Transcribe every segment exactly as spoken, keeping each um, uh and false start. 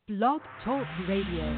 Blog Talk Radio.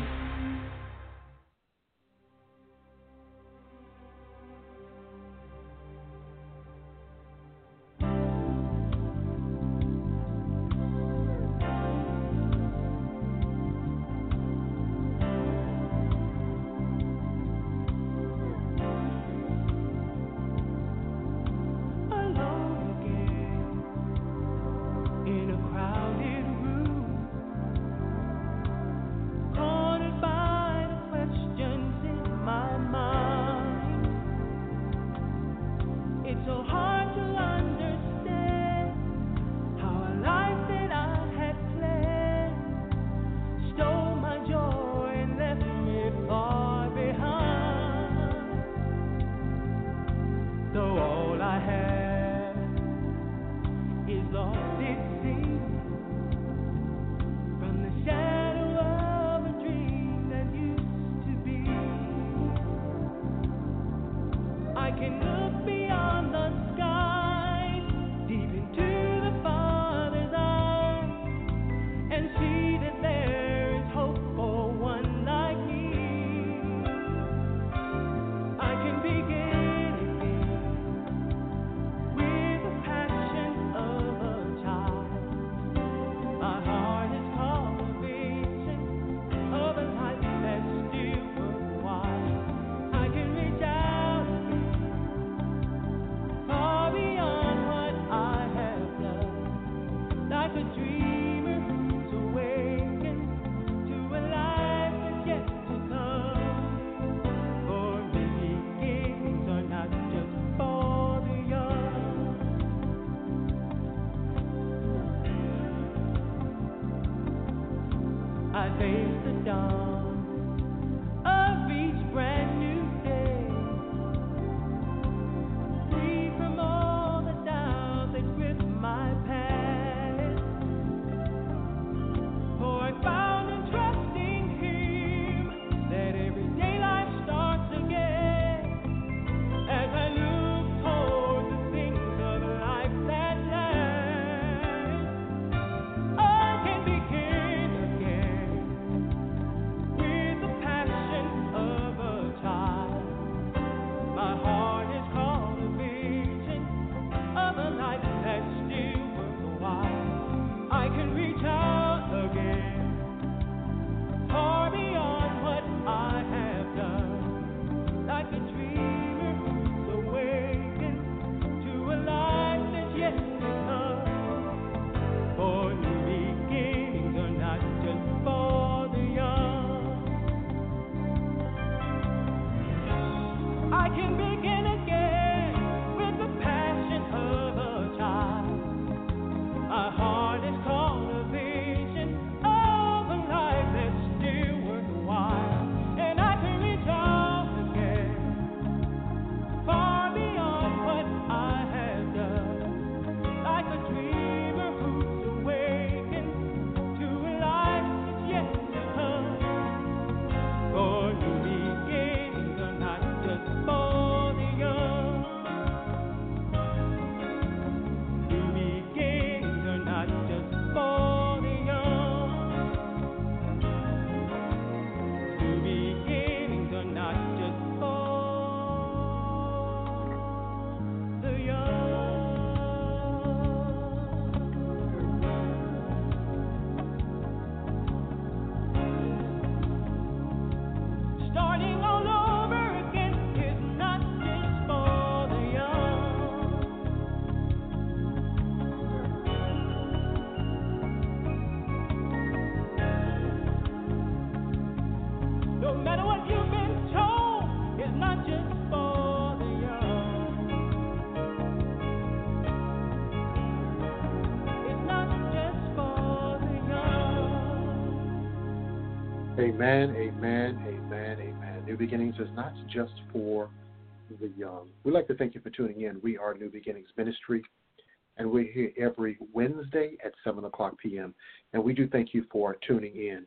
Amen, amen, amen, amen. New Beginnings is not just for the young. We'd like to thank you for tuning in. We are New Beginnings Ministry, and we're here every Wednesday at seven o'clock p.m., and we do thank you for tuning in.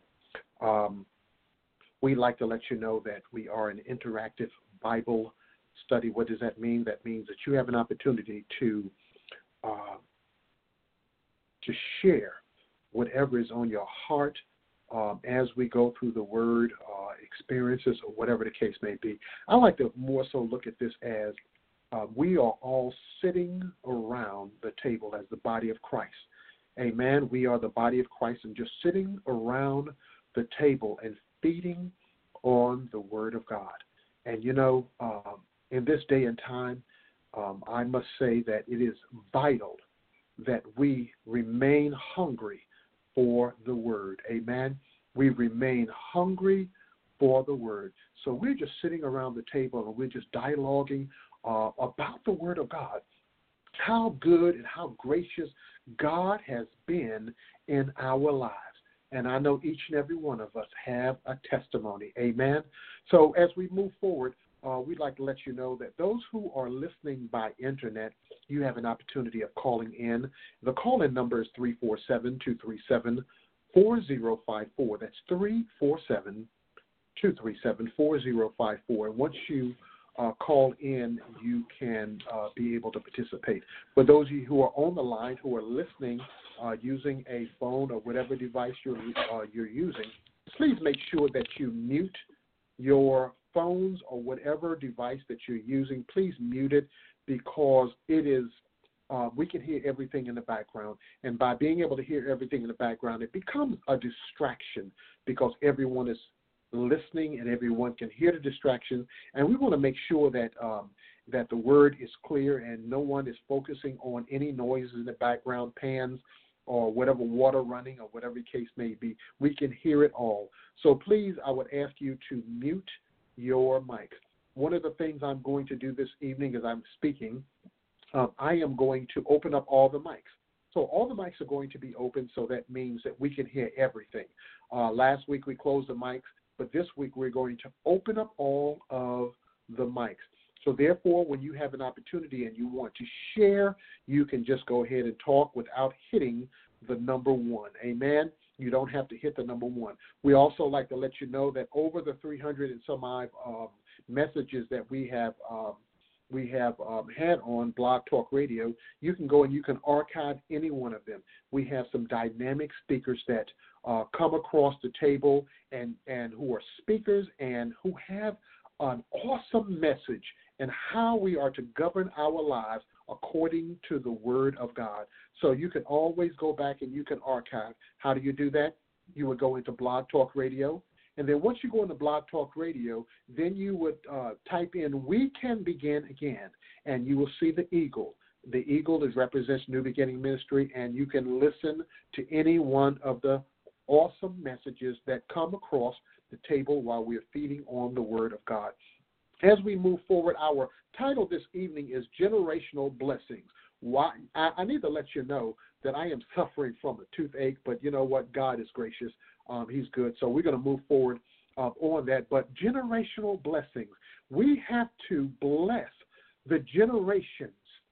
Um, we'd like to let you know that we are an interactive Bible study. What does that mean? That means that you have an opportunity to uh, to share whatever is on your heart, um, as we go through the word uh, experiences or whatever the case may be. I like to more so look at this as uh, we are all sitting around the table as the body of Christ. Amen. We are the body of Christ and just sitting around the table and feeding on the word of God. And, you know, um, in this day and time, um, I must say that it is vital that we remain hungry for the word. Amen. We remain hungry for the word. So we're just sitting around the table and we're just dialoguing uh, about the word of God. How good and how gracious God has been in our lives. And I know each and every one of us have a testimony. Amen. So as we move forward, uh, we'd like to let you know that those who are listening by internet, you have an opportunity of calling in. The call-in number is three four seven, two three seven, four zero five four. That's three four seven, two three seven, four zero five four. And once you uh, call in, you can uh, be able to participate. For those of you who are on the line, who are listening uh, using a phone or whatever device you're, uh, you're using, please make sure that you mute your phones or whatever device that you're using. Please mute it, because it is, uh, we can hear everything in the background. And by being able to hear everything in the background, it becomes a distraction because everyone is listening and everyone can hear the distraction. And we want to make sure that um, that the word is clear and no one is focusing on any noises in the background, pans or whatever, water running or whatever the case may be. We can hear it all. So please, I would ask you to mute your mic. One of the things I'm going to do this evening as I'm speaking, um, I am going to open up all the mics. So all the mics are going to be open, so that means that we can hear everything. Uh, last week we closed the mics, but this week we're going to open up all of the mics. So therefore, when you have an opportunity and you want to share, you can just go ahead and talk without hitting the number one. Amen. You don't have to hit the number one. We also like to let you know that over the three hundred and some odd um, messages that we have um, we have um, had on Blog Talk Radio, you can go and you can archive any one of them. We have some dynamic speakers that uh, come across the table and, and who are speakers and who have an awesome message and how we are to govern our lives according to the Word of God. So you can always go back and you can archive. How do you do that? You would go into Blog Talk Radio, and then once you go into Blog Talk Radio, then you would uh, type in "We Can Begin Again," and you will see the eagle. The eagle is represents New Beginning Ministry, and you can listen to any one of the awesome messages that come across the table while we're feeding on the Word of God. As we move forward, our title this evening is Generational Blessings. Why? I, I need to let you know that I am suffering from a toothache, but you know what? God is gracious. Um, he's good. So we're going to move forward uh, on that. But generational blessings, we have to bless the generations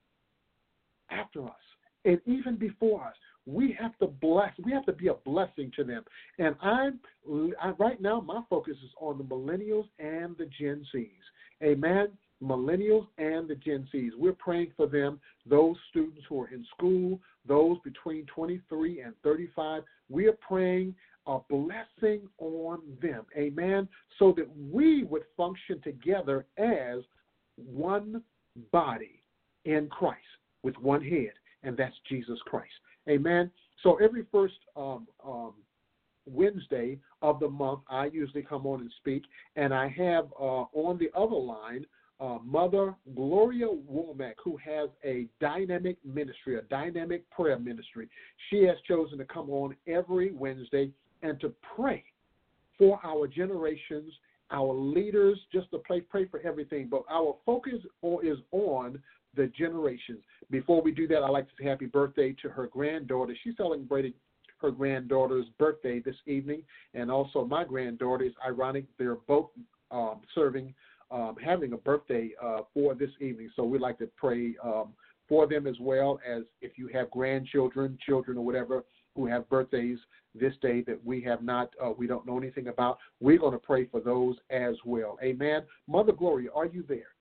after us and even before us. We have to bless. We have to be a blessing to them. And I'm I, right now, my focus is on the millennials and the Gen Zs. Amen. Millennials and the Gen Zs. We're praying for them, those students who are in school, those between twenty-three and thirty-five. We are praying a blessing on them. Amen. So that we would function together as one body in Christ with one head, and that's Jesus Christ. Amen. So every first um, um, Wednesday of the month, I usually come on and speak, and I have uh, on the other line uh, Mother Gloria Womack, who has a dynamic ministry, a dynamic prayer ministry. She has chosen to come on every Wednesday and to pray for our generations, our leaders, just to pray, pray for everything. But our focus is on the generations. Before we do that, I'd like to say happy birthday to her granddaughter. She's celebrating her granddaughter's birthday this evening, and also my granddaughter. Is ironic. They're both um, serving, um, having a birthday uh, for this evening. So we'd like to pray um, for them, as well as if you have grandchildren, children, or whatever who have birthdays this day that we have not, uh, we don't know anything about. We're going to pray for those as well. Amen. Mother Gloria, are you there?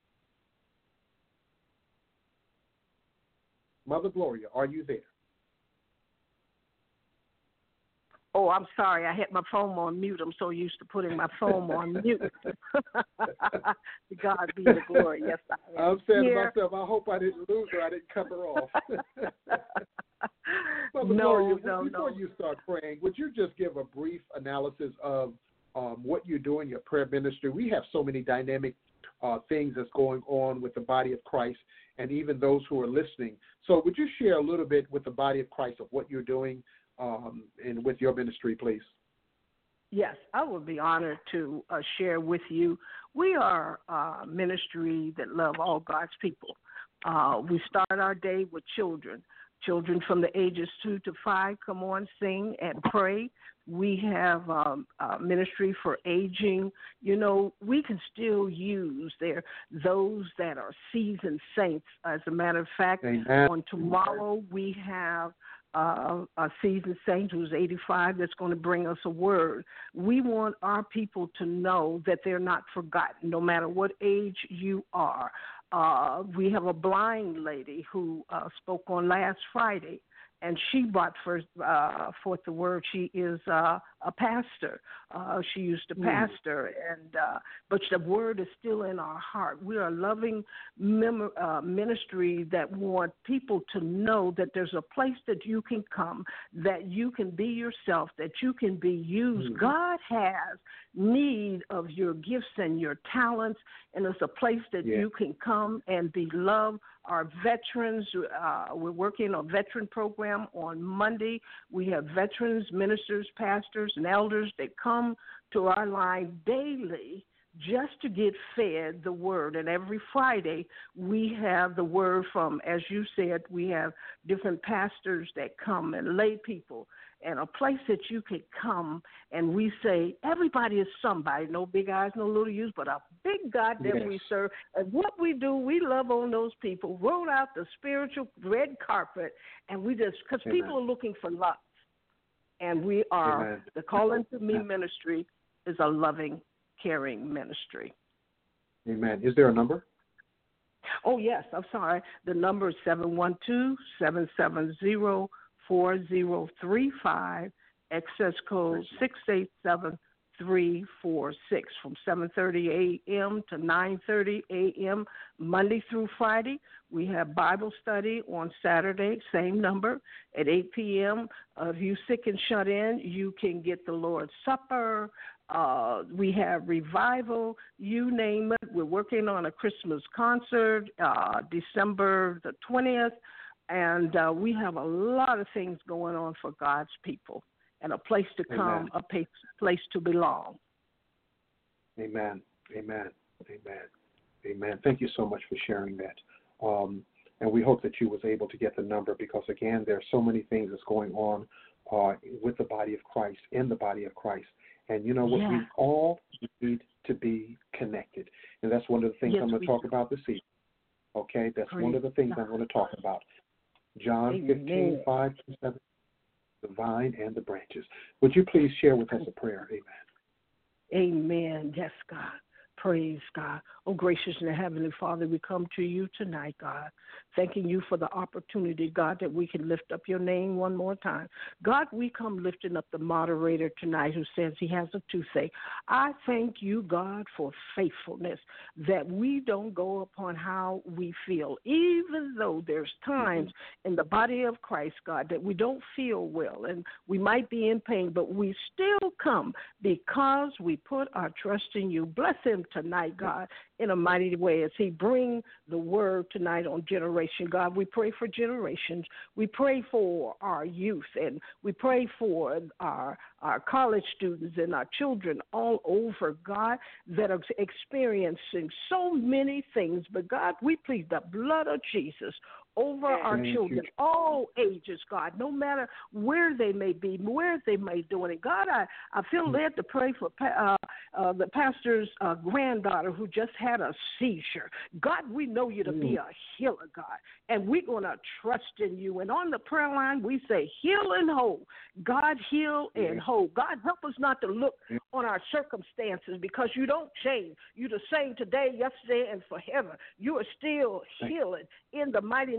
Mother Gloria, are you there? Oh, I'm sorry. I had my phone on mute. I'm so used to putting my phone on mute. To God be the glory. Yes, I am. I'm saying here. to myself, I hope I didn't lose her. I didn't cut her off. Well, before no, you, no, before no. you start praying, would you just give a brief analysis of um, what you do in your prayer ministry? We have so many dynamic uh, things that's going on with the body of Christ and even those who are listening. So would you share a little bit with the body of Christ of what you're doing um, and with your ministry, please? Yes, I would be honored to uh, share with you. We are a ministry that love all God's people. Uh, we start our day with children. Children from the ages two to five come on, sing, and pray. We have um, a ministry for aging. You know, we can still use there those that are seasoned saints. As a matter of fact, Amen. on tomorrow we have uh, a seasoned saint who's eighty-five that's going to bring us a word. We want our people to know that they're not forgotten, no matter what age you are. Uh, we have a blind lady who uh, spoke on last Friday, and she brought first, uh, forth the word. She is uh, a pastor. Uh, she used to pastor, and uh, but the word is still in our heart. We are a loving mem- uh, ministry that want people to know that there's a place that you can come, that you can be yourself, that you can be used. Mm. God has need of your gifts and your talents, and it's a place that Yeah. you can come and be loved. Our veterans, uh, we're working on a veteran program on Monday. We have veterans, ministers, pastors, and elders that come to our line daily just to get fed the word. And every Friday we have the word from, as you said, we have different pastors that come and lay people, and a place that you can come, and we say everybody is somebody, no big eyes, no little U's, but a big God that Yes. we serve. And what we do, we love on those people, roll out the spiritual red carpet, and we just, because people are looking for love. And we are, Amen. the Calling to Me ministry is a loving, caring ministry. Amen. Is there a number? Oh, yes, I'm sorry. The number is seven one two, seven seven zero, four zero three five, access code six eight seven three four six, from seven thirty a.m. to nine thirty a.m. Monday through Friday. We have Bible study on Saturday, same number, at eight p.m. Uh, if you're sick and shut in, you can get the Lord's Supper. Uh, we have revival, you name it. We're working on a Christmas concert, uh, December the twentieth. And uh, we have a lot of things going on for God's people, and a place to come, Amen. a place, place to belong. Amen. Amen. Amen. Amen. Thank you so much for sharing that. Um, and we hope that you was able to get the number, because, again, there are so many things that's going on uh, with the body of Christ, in the body of Christ. And you know what? Yeah. We all need to be connected. And that's one of the things Yes, I'm going we to talk do. about this evening. Okay? That's Praise one of the things God. I'm going to talk about. John Amen. fifteen, five to seven, the vine and the branches. Would you please share with us a prayer? Amen. Amen. Yes, God. Praise God. Oh, gracious and Heavenly Father, we come to you tonight, God, thanking you for the opportunity, God, that we can lift up your name one more time. God, we come lifting up the moderator tonight who says he has a toothache. I thank you, God, for faithfulness, that we don't go upon how we feel, even though there's times in the body of Christ, God, that we don't feel well and we might be in pain, but we still come because we put our trust in you. Bless him tonight, God, in a mighty way as he bring the word tonight on generation. God, we pray for generations. We pray for our youth, and we pray for our, our college students and our children all over, God, that are experiencing so many things. But, God, we plead the blood of Jesus over our Thank children, you. all ages, God, no matter where they may be, where they may be doing it. God, I, I feel led to pray for uh, uh, the pastor's uh, granddaughter who just had a seizure. God, we know you to be a healer, God, and we're going to trust in you. And on the prayer line, we say, heal and whole. God, heal and whole. God, help us not to look on our circumstances, because you don't change. You're the same today, yesterday, and forever. You are still healing in the mighty name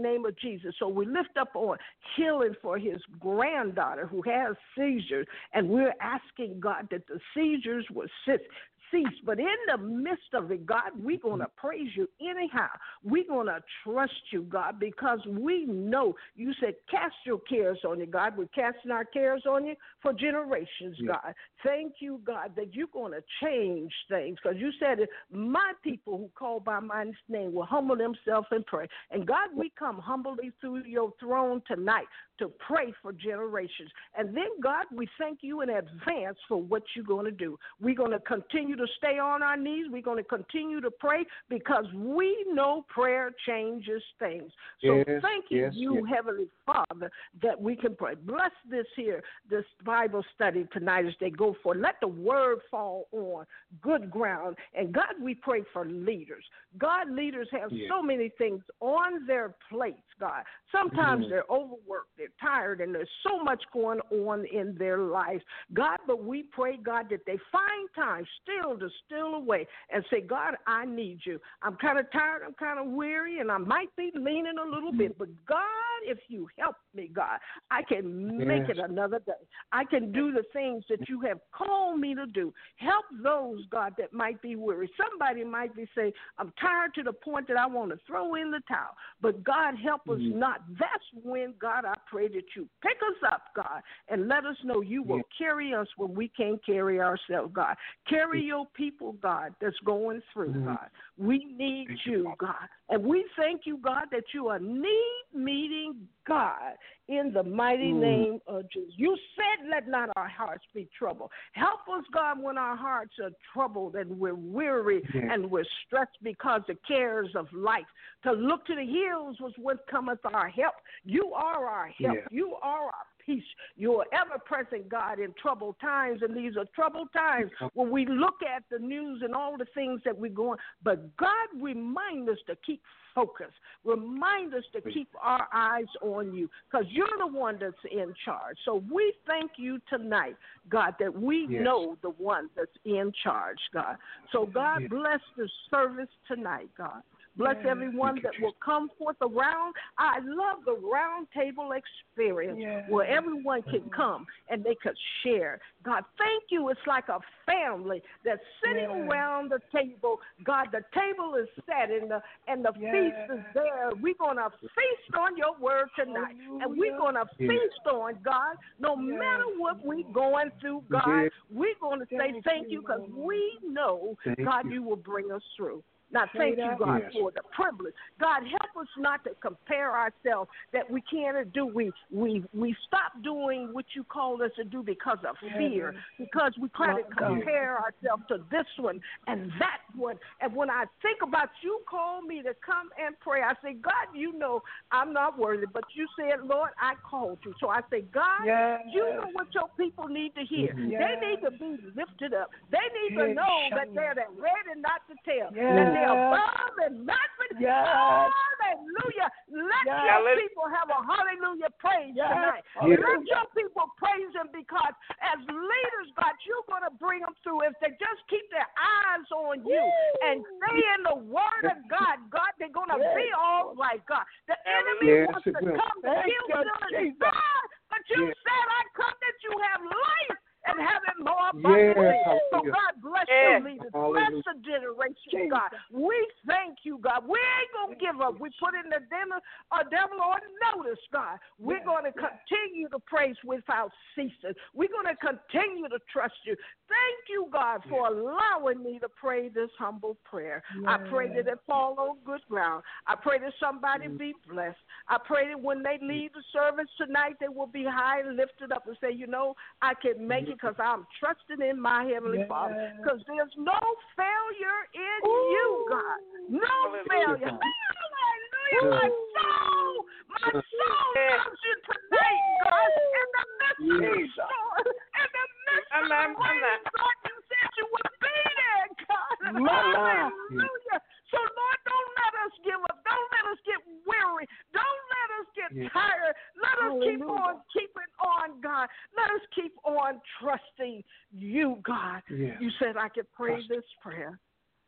name of Jesus. So we lift up on healing for his granddaughter who has seizures, and we're asking, God, that the seizures will cease. But in the midst of it, God, we're going to praise you anyhow. We're going to trust you, God, because we know you said cast your cares on you, God. We're casting our cares on you for generations, yeah. God. Thank you, God, that you're going to change things, because you said that my people who call by my name will humble themselves and pray. And, God, we come humbly through your throne tonight to pray for generations. And then, God, we thank you in advance for what you're going to do. We're going to continue to stay on our knees. We're going to continue to pray because we know prayer changes things. So yes, thank you, yes, you yes. Heavenly Father, that we can pray. Bless this here, this Bible study tonight as they go forth. Let the word fall on good ground. And, God, we pray for leaders. God, leaders have yes. so many things on their plates, God. Sometimes mm-hmm. they're overworked, they're tired, and there's so much going on in their lives. God, but we pray, God, that they find time still to still away and say, God, I need you. I'm kind of tired, I'm kind of weary, and I might be leaning a little bit, but God, if you help me, God, I can make yes. it another day. I can do the things that you have called me to do. Help those, God, that might be weary. Somebody might be saying, I'm tired to the point that I want to throw in the towel, but God, help us mm-hmm. not. That's when, God, I pray that you pick us up, God, and let us know you will yeah. carry us when we can't carry ourselves, God. Carry your people, God, that's going through, mm-hmm. God. We need thank you, God. And we thank you, God, that you are need-meeting God in the mighty mm. name of Jesus. You said, let not our hearts be troubled. Help us, God, when our hearts are troubled and we're weary yeah. and we're stressed because of cares of life, to look to the hills was what cometh our help. You are our help. Yeah. You are our peace. You're ever-present, God, in troubled times, and these are troubled times when we look at the news and all the things that we're going. But God, remind us to keep focused. Remind us to keep our eyes on you, because you're the one that's in charge. So we thank you tonight, God, that we yes. know the one that's in charge, God. So, God, yes. bless the service tonight, God. Bless yes. everyone that will come forth around. I love the round table experience yes. where everyone can come and they could share. God, thank you. It's like a family that's sitting yes. around the table. God, the table is set and the, and the yes. feast is there. We're going to feast on your word tonight. Hallelujah. And we're going to yes. feast on, God, no yes. matter what we're going through, God, yes. we're going to say thank, thank you because we know, thank God, you. you will bring us through. Now, thank you, God, yes. for the privilege. God, help us not to compare ourselves that we can't do. We we we stop doing what you called us to do because of fear, because we try to compare ourselves to this one and that one. And when I think about you called me to come and pray, I say, God, you know I'm not worthy, but you said, Lord, I called you. So I say, God, yes. you know what your people need to hear. Yes. They need to be lifted up. They need yes. to know that they're the head and not the tail. Yes. Above and not beneath. Yes. Hallelujah. Let yes. your people have a hallelujah praise yes. tonight. Yes. Let your people praise him, because as leaders, God, you're going to bring them through if they just keep their eyes on you Woo. And stay in the word of God. God, they're going to yes. be all right, God. The enemy yes, wants to will. come to kill, kill, and die, but you yes. said, I come that you have life and have it more abundantly. Yes, so God bless yes. you, leaders. Bless the generation, God. We thank you, God. We ain't going to give up. We put in the dinner, uh, devil on notice, God. We're yes. going to continue to praise without ceasing. We're going to continue to trust you. Thank you, God, for yes. allowing me to pray this humble prayer. Yes. I pray that it fall on good ground. I pray that somebody mm. be blessed. I pray that when they leave the service tonight, they will be high and lifted up and say, you know, I can make it because I'm trusting in my Heavenly yes. Father. Because there's no failure in Ooh. you, God. No Hallelujah. failure. Hallelujah. My soul, my soul loves you tonight, God. In the midst of the storm, in the midst of the rain, God, you said you would be there, God. Hallelujah. So, Lord, don't let us give up. Don't let us get weary. Don't let us get yes. tired. Let us Hallelujah. keep on keeping on, God. Let us keep on trusting you, God. Yes. You said I could pray Trust. this prayer.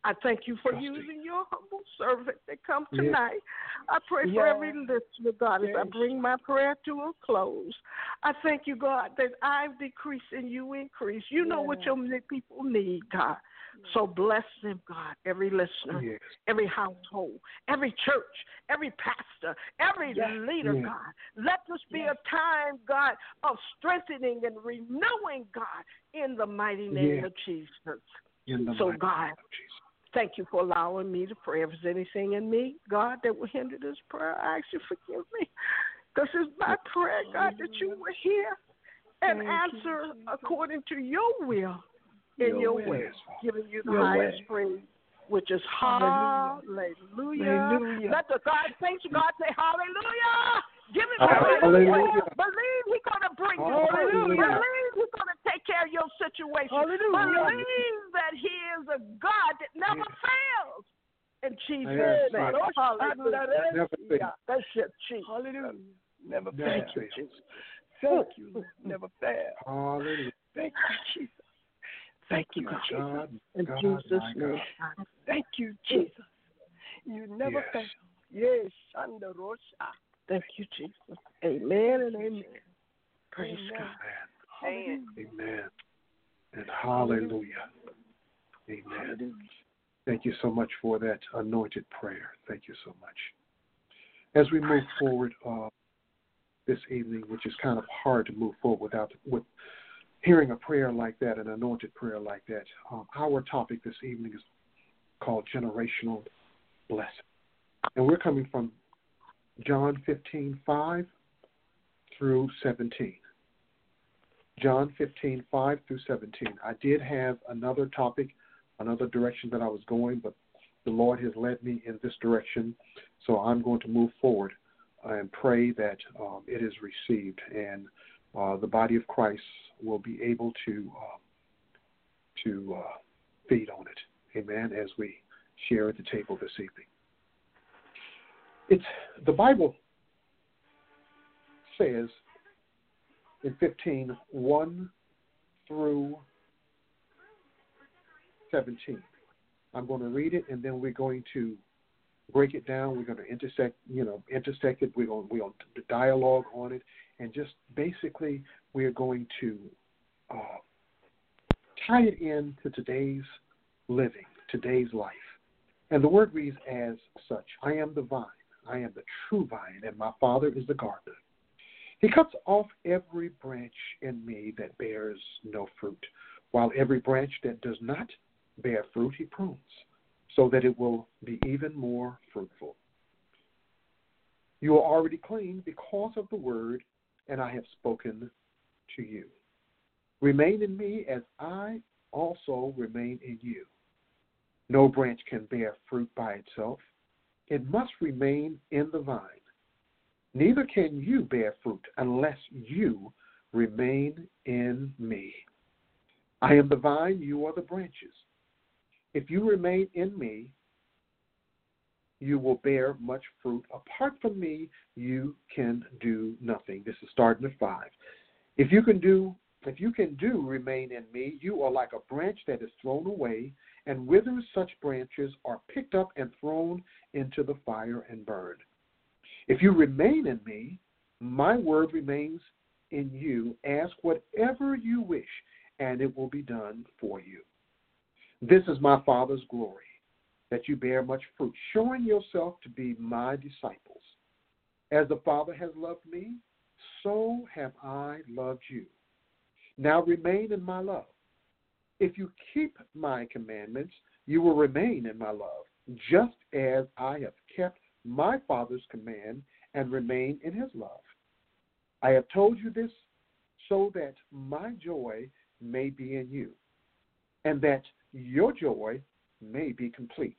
I thank you for Trusting. using your humble servant that come Yes. tonight. I pray Yes. for every listener, God, as I Yes. bring my prayer to a close. I thank you, God, that I decrease and you increase. You know what Yes. your people need, God. So bless them, God, every listener, Yes. every household, every church, every pastor, every Yes. leader, Yes. God. Let this be Yes. a time, God, of strengthening and renewing, God, in the mighty name Yes. of Jesus. In the So, mighty God, name of Jesus. thank you for allowing me to pray. If there's anything in me, God, that will hinder this prayer, I ask you to forgive me. Because it's my prayer, God, that you will hear and Thank you, answer Jesus. according to your will in Your your will. way, Yes, Father. giving you the Your highest way. praise, which is Hallelujah. hallelujah. Hallelujah. Let the God, thanks to God, say hallelujah. Give him Hallelujah. hallelujah. Believe he's going to bring you through. Hallelujah. Believe he's going to take care of your situation. Hallelujah. Believe that he is a God that never Yes. fails. In Jesus' Yes. name. Yes. Hallelujah. Never fail. That's it, Jesus. Hallelujah. Never Never fail. fail. Thank you, Lord. Never fail. Hallelujah. Thank you, Jesus. Thank you, My Jesus. God, In God, Jesus' my name. God. Thank you, Jesus. You never Yes. fail. Yes, Shanda Rosha. Thank you, Jesus. Amen and amen. Praise Amen. God. Hallelujah. Amen. And hallelujah. Amen. Hallelujah. Thank you so much for that anointed prayer. Thank you so much. As we move forward uh, this evening, which is kind of hard to move forward without with hearing a prayer like that, an anointed prayer like that, um, our topic this evening is called generational blessing. And we're coming from John fifteen five through seventeen. John fifteen five through seventeen. I did have another topic, another direction that I was going, but the Lord has led me in this direction, so I'm going to move forward and pray that um, it is received and uh, the body of Christ will be able to uh, to uh, feed on it. Amen. As we share at the table this evening. It's the Bible says in fifteen, one through seventeen. I'm going to read it and then we're going to break it down. We're going to intersect, you know, intersect it. We're going, we're going to dialogue on it, and just basically we are going to uh, tie it into today's living, today's life. And the word reads as such: I am the vine, I am the true vine, and my Father is the gardener. He cuts off every branch in me that bears no fruit, while every branch that does not bear fruit he prunes, so that it will be even more fruitful. You are already clean because of the word, and I have spoken to you. Remain in me as I also remain in you. No branch can bear fruit by itself. It must remain in the vine. Neither can you bear fruit unless you remain in me. I am the vine, you are the branches. If you remain in me, you will bear much fruit. Apart from me, you can do nothing. This is starting at five. If you can do, if you can do remain in me, you are like a branch that is thrown away, and withers. Such branches are picked up and thrown into the fire and burned. If you remain in me, my word remains in you. Ask whatever you wish, and it will be done for you. This is my Father's glory, that you bear much fruit, showing yourself to be my disciples. As the Father has loved me, so have I loved you. Now remain in my love. If you keep my commandments, you will remain in my love, just as I have kept my Father's command and remain in his love. I have told you this so that my joy may be in you, and that your joy may be complete.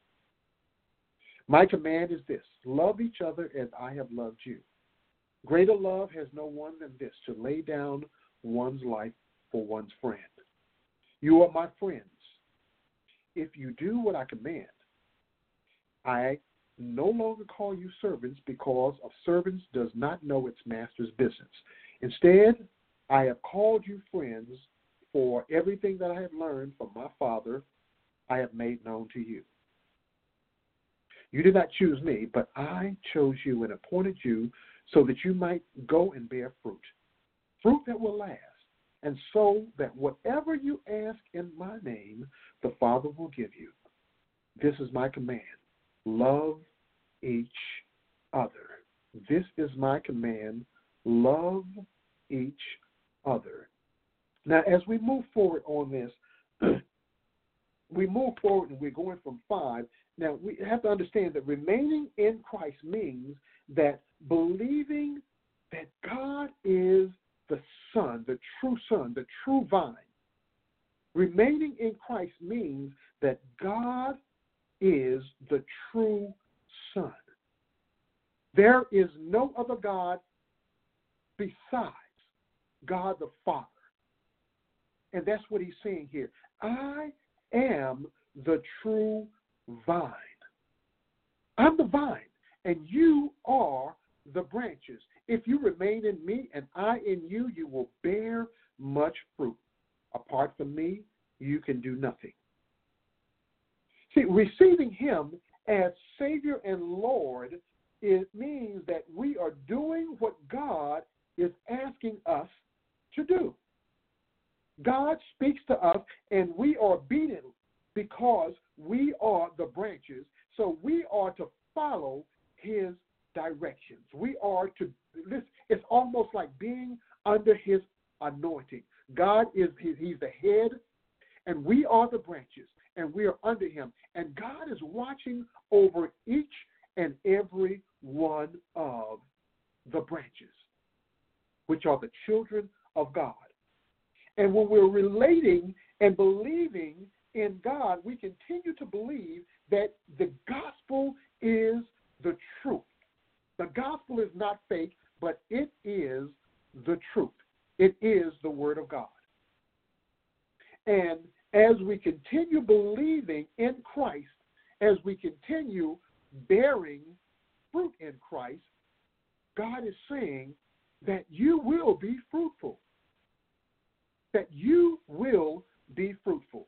My command is this: love each other as I have loved you. Greater love has no one than this, to lay down one's life for one's friend. You are my friends if you do what I command. I no longer call you servants, because a servant does not know its master's business. Instead, I have called you friends, for everything that I have learned from my Father I have made known to you. You did not choose me, but I chose you and appointed you so that you might go and bear fruit, fruit that will last, and so that whatever you ask in my name, the Father will give you. This is my command. Love each other. This is my command. Love each other. Now, as we move forward on this, we move forward and we're going from five. Now, we have to understand that remaining in Christ means that believing that God is the Son, the true Son, the true vine. Remaining in Christ means that God is the true Son. There is no other God besides God the Father. And that's what he's saying here. I am the true vine. I'm the vine, and you are the branches. If you remain in me and I in you, you will bear much fruit. Apart from me, you can do nothing. See, receiving him as Savior and Lord, it means that we are doing what God is asking us to do. God speaks to us, and we are obedient because we are the branches. So we are to follow his directions. We are to, this, it's almost like being under his anointing. God is, he's the head, and we are the branches, and we are under him. And God is watching over each and every one of the branches, which are the children of God. And when we're relating and believing in God, we continue to believe that the gospel is the truth. The gospel is not fake, but it is the truth. It is the word of God. And as we continue believing in Christ, as we continue bearing fruit in Christ, God is saying that you will be fruitful. That you will be fruitful.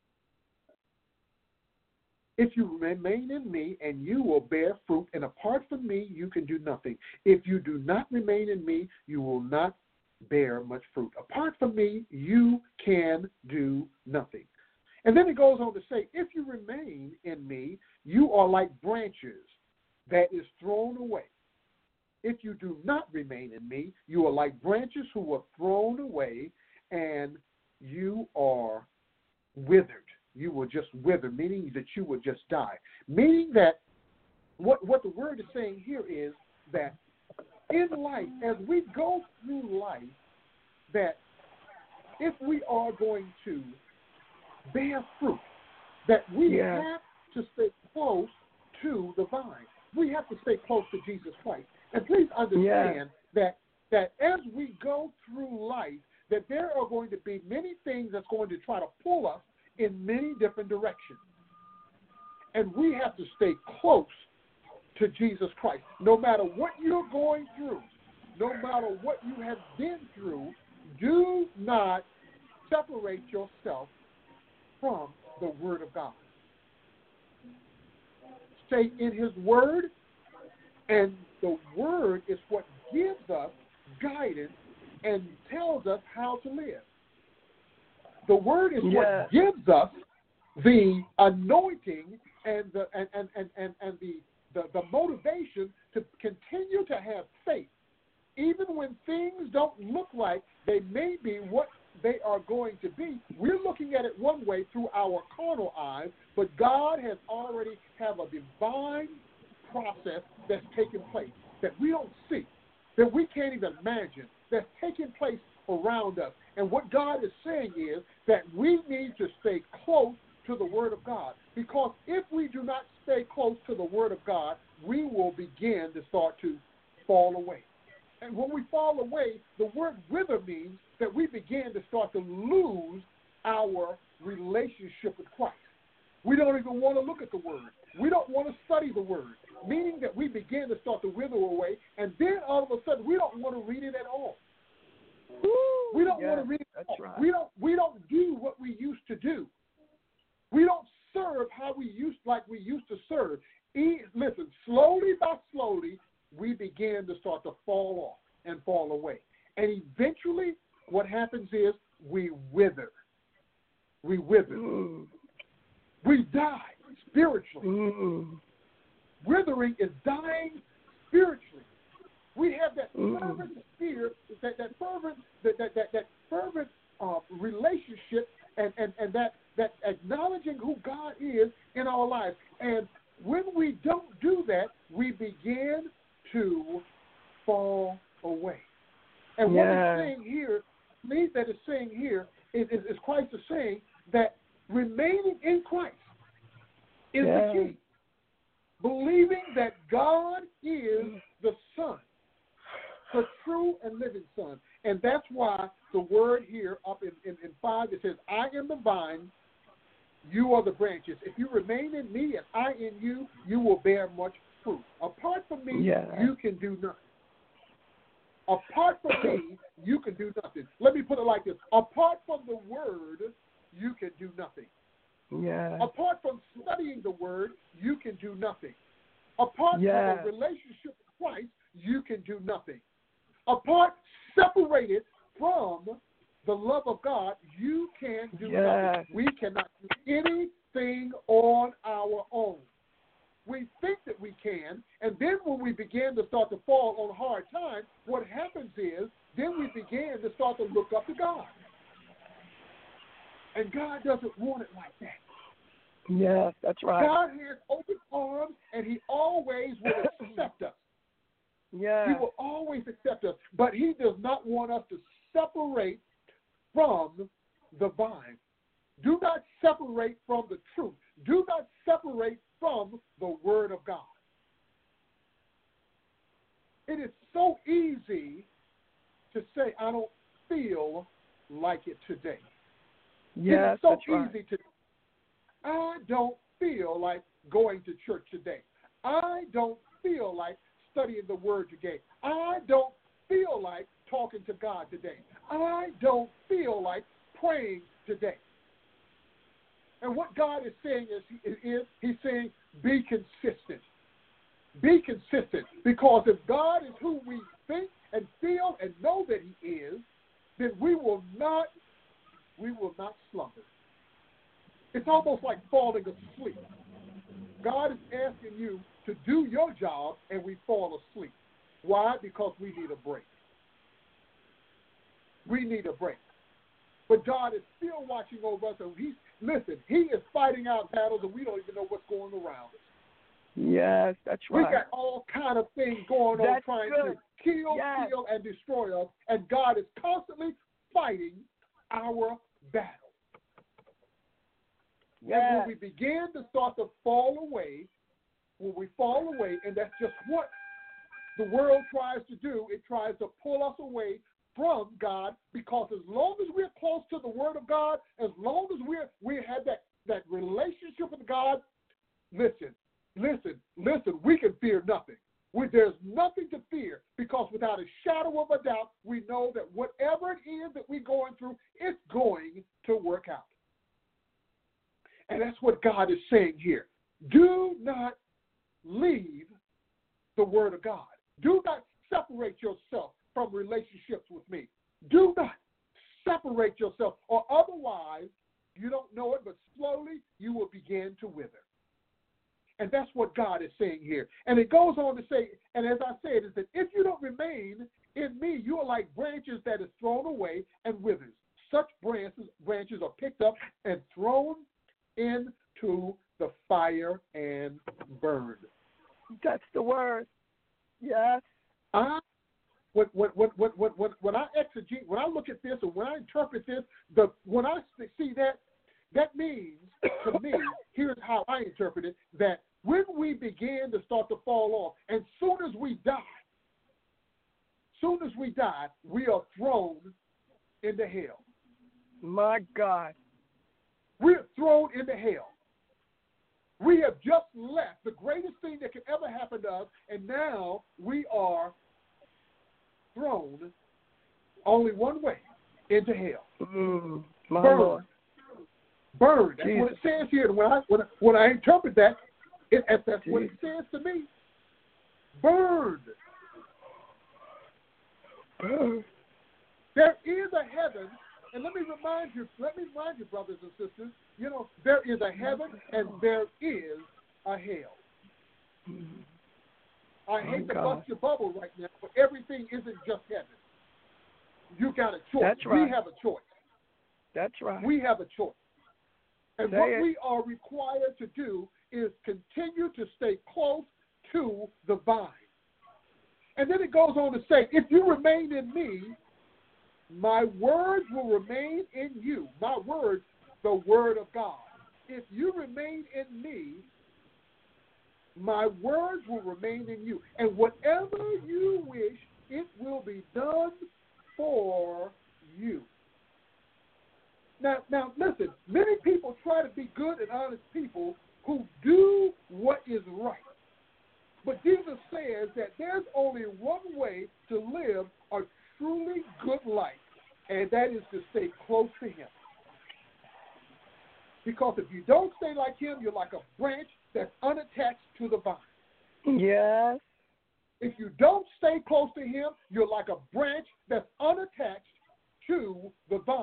If you remain in me, and you will bear fruit, and apart from me, you can do nothing. If you do not remain in me, you will not bear much fruit. Apart from me, you can do nothing. And then it goes on to say, if you remain in me, you are like branches that is thrown away. If you do not remain in me, you are like branches who are thrown away, and you are withered. You will just wither, meaning that you will just die. Meaning that what, what the word is saying here is that in life, as we go through life, that if we are going to bear fruit, that we Yeah. have to stay close to the vine. We have to stay close to Jesus Christ. And please understand Yeah. that, that as we go through life, that there are going to be many things that's going to try to pull us in many different directions. And we have to stay close to Jesus Christ. No matter what you're going through, no matter what you have been through, do not separate yourself from the Word of God. Stay in his Word, and the Word is what gives us guidance and tells us how to live. The Word is Yeah. what gives us the anointing and the and, and, and, and, and the, the, the motivation to continue to have faith. Even when things don't look like they may be what they are going to be, we're looking at it one way through our carnal eyes, but God has already have a divine process that's taking place that we don't see, that we can't even imagine, that's taking place around us. And what God is saying is that we need to stay close to the Word of God, because if we do not stay close to the Word of God, we will begin to start to fall away. And when we fall away, the word wither means that we begin to start to lose our relationship with Christ. We don't even want to look at the Word. We don't want to study the Word, meaning that we begin to start to wither away, and then all of a sudden we don't want to read it at all. Woo, We don't yeah, want to read it. That's right. We don't. We don't do what we used to do. We don't we used to serve. E- listen, slowly by slowly, we begin to start to fall off and fall away. And eventually, what happens is we wither. We wither. Mm. We die spiritually. Mm. Withering is dying spiritually. We have that Mm. fervent spirit, that, that fervent, that that that, that fervent uh, relationship, and, and, and that, that acknowledging who God is in our lives. And when we don't do that, we begin to fall away. And what Yeah. it's saying here, me that is saying here, is, is, is Christ is saying that remaining in Christ is Yeah. the key. Believing that God is the Son, the true and living Son. And that's why the word here up in, in, in five, it says, I am the vine, you are the branches. If you remain in me and I in you, you will bear much fruit. Apart from me, Yeah. you can do nothing. Apart from me, you can do nothing. Let me put it like this. Apart from the word, you can do nothing. Yeah. Apart from studying the word, you can do nothing. Apart Yeah. from a relationship with Christ, you can do nothing. Apart, separated from the love of God, you can do Yeah. nothing. We cannot do anything on our own. We think that we can, and then when we begin to start to fall on hard times, what happens is then we begin to start to look up to God. And God doesn't want it like that. Yes, that's right. God has open arms, and he always will accept us. Yeah. He will always accept us, but he does not want us to separate from the vine. Do not separate from the truth. Do not separate from the word of God. It is so easy to say, I don't feel like it today. Yes, it's so that's right. easy to I don't feel like going to church today. I don't feel like studying the word today. I don't feel like talking to God today. I don't feel like praying today. And what God is saying is, is he's saying, be consistent. Be consistent. Because if God is who we think and feel and know that he is, then we will not, we will not slumber. It's almost like falling asleep. God is asking you to do your job, and we fall asleep. Why? Because we need a break. We need a break. But God is still watching over us, and he's, listen, he is fighting out battles, and we don't even know what's going around us. Yes, that's right. We got all kind of things going on That's trying good. to kill, Yes. kill, and destroy us, and God is constantly fighting our battle. Yes. And when we begin to start to fall away, when we fall away, and that's just what the world tries to do, it tries to pull us away from God, because as long as we're close to the Word of God, as long as we're, we have that, that relationship with God, listen, listen, listen, we can fear nothing. We, there's nothing to fear, because without a shadow of a doubt, we know that whatever it is that we're going through, it's going to work out. And that's what God is saying here. Do not leave the Word of God. Do not separate yourself from relationships with me. Do not separate yourself, or otherwise, you don't know it, but slowly you will begin to wither. And that's what God is saying here. And it goes on to say, and as I said, is that if you don't remain in me, you are like branches that is thrown away and withers. Such branches, branches are picked up and thrown into the fire and burned. That's the word. Yes. I, when, when, when, when, when, when I exegete, when I look at this, or when I interpret this, the when I see that, that means to me, here's how I interpret it, that when we begin to start to fall off, and soon as we die, soon as we die, we are thrown into hell. My God. We're thrown into hell. We have just left the greatest thing that could ever happen to us, and now we are thrown only one way, into hell. Mm, my Burned. Lord. Burned. That's Jesus. what it says here. And when I, when, I, when I interpret that, It, that's what it says to me. Burned. Burn. There is a heaven, and let me remind you, let me remind you, brothers and sisters, you know, there is a heaven and there is a hell. I hate to bust your bubble right now, but everything isn't just heaven. You got a choice. That's right. We have a choice. That's right. We have a choice. And Say what it. we are required to do is continue to stay close to the vine. And then it goes on to say, if you remain in me, my words will remain in you. My words, the word of God. If you remain in me, my words will remain in you. And whatever you wish, it will be done for you. Now, now listen, many people try to be good and honest people who do what is right. But Jesus says that there's only one way to live a truly good life, and that is to stay close to him. Because if you don't stay like him, you're like a branch that's unattached to the vine. Yes. If you don't stay close to him, you're like a branch that's unattached to the vine.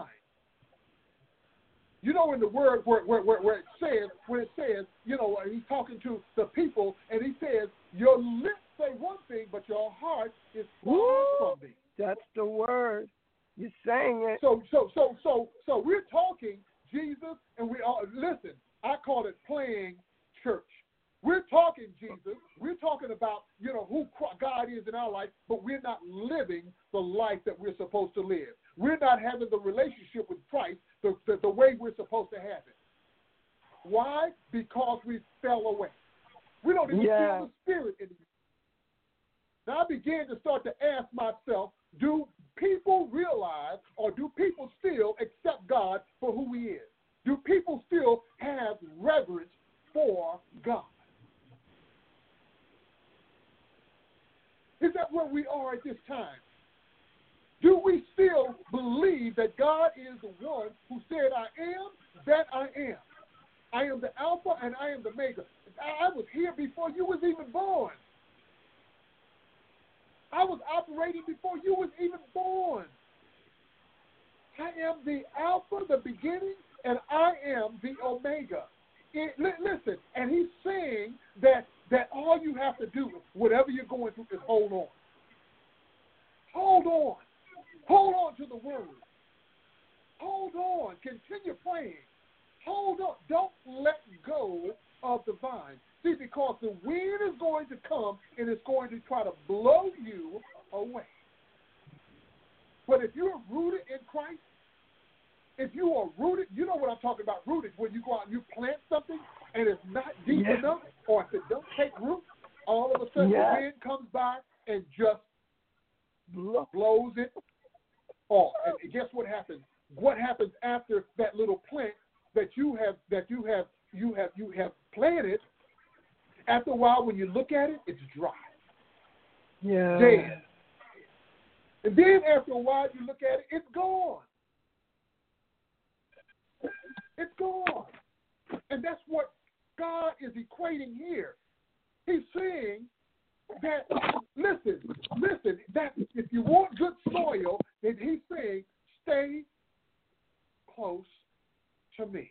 You know, in the word where, where, where, where it says, when it says, you know, he's talking to the people, and he says, your lips say one thing, but your heart is far from me. That's the word. You're saying it. So, so, so, so, so we're talking Jesus, and we all listen. I call it playing church. We're talking Jesus. We're talking about, you know, who God is in our life, but we're not living the life that we're supposed to live. We're not having the relationship with Christ the, the, the way we're supposed to have it. Why? Because we fell away. We don't even yeah. feel the Spirit anymore. Now I began to start to ask myself, do people realize or do people still accept God for who he is? Do people still have reverence for God? Is that where we are at this time? Do we still believe that God is the one who said, I am that I am? I am the Alpha and I am the Omega. I was here before you was even born. I was operating before you was even born. I am the Alpha, the beginning, and I am the Omega. It, li- listen, and he's saying that, that all you have to do, whatever you're going through, is hold on. Hold on. Hold on to the word. Hold on. Continue praying. Hold on. Don't let go of the vine. See, because the wind is going to come and it's going to try to blow you away. But if you're rooted in Christ, if you are rooted, you know what I'm talking about, rooted, when you go out and you plant something and it's not deep yeah. enough, or if it don't take root, all of a sudden yeah. the wind comes by and just blows it off. And guess what happens? What happens after that little plant that you have that you have you have you have planted? After a while, when you look at it, it's dry. Yeah. Dead. And then after a while, you look at it, it's gone. It's gone. And that's what God is equating here. He's saying that, listen, listen, that if you want good soil, then he's saying, stay close to me.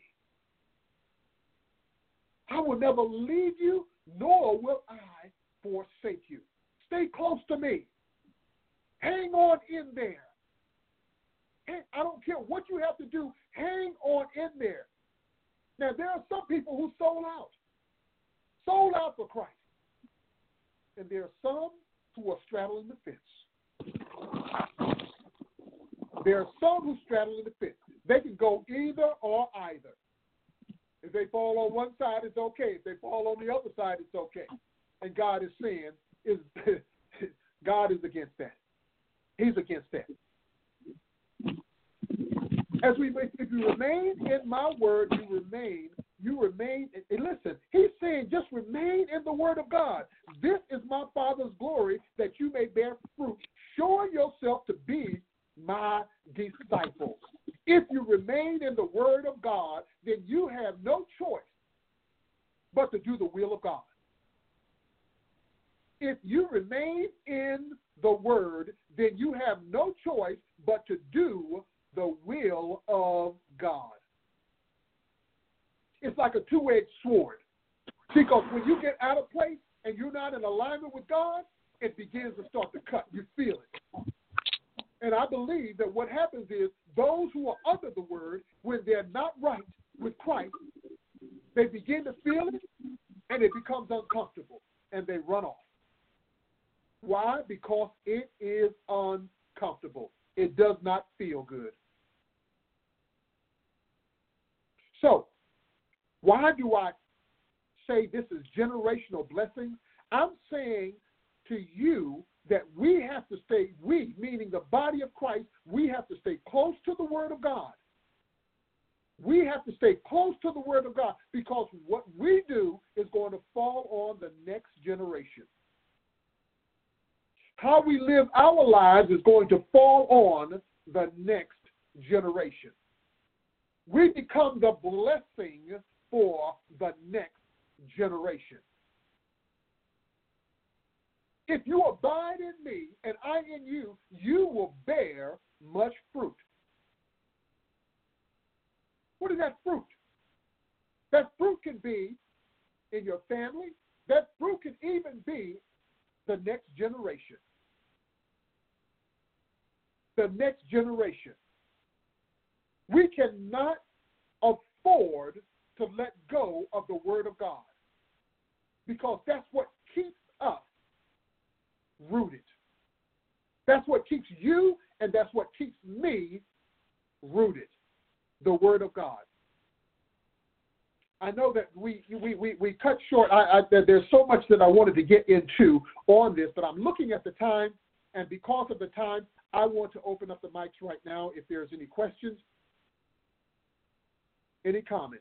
I will never leave you, nor will I forsake you. Stay close to me. Hang on in there. I don't care what you have to do. Hang on in there. Now, there are some people who sold out. Sold out for Christ. And there are some who are straddling the fence. There are some who straddle the fence. They can go either or either. If they fall on one side, it's okay. If they fall on the other side, it's okay. And God is saying, is God is against that. He's against that. As we, if you remain in my word, you remain, you remain, and listen, he's saying just remain in the word of God. This is my Father's glory, that you may bear fruit, showing yourself to be my disciples. If you remain in the word of God, then you have no choice. but to do the will of God. If you remain in the word, then you have no choice but to do the will of God. It's like a two-edged sword. Because when you get out of place and you're not in alignment with God, it begins to start to cut. You feel it. And I believe that what happens is those who are under the word, when they're not right with Christ, they begin to feel it and it becomes uncomfortable and they run off. Why? Because it is uncomfortable. It does not feel good. So, why do I say this is generational blessing? I'm saying to you that we have to stay, we, meaning the body of Christ, we have to stay close to the Word of God. We have to stay close to the Word of God because what we do is going to fall on the next generation. How we live our lives is going to fall on the next generation. We become the blessing for the next generation. If you abide in me and I in you, you will bear much fruit. What is that fruit? That fruit can be in your family. That fruit can even be the next generation. The next generation. We cannot afford to let go of the Word of God because that's what keeps us rooted. That's what keeps you and that's what keeps me rooted. The Word of God. I know that we we we, we cut short. I, I, there's so much that I wanted to get into on this, but I'm looking at the time, and because of the time, I want to open up the mics right now if there's any questions, any comments.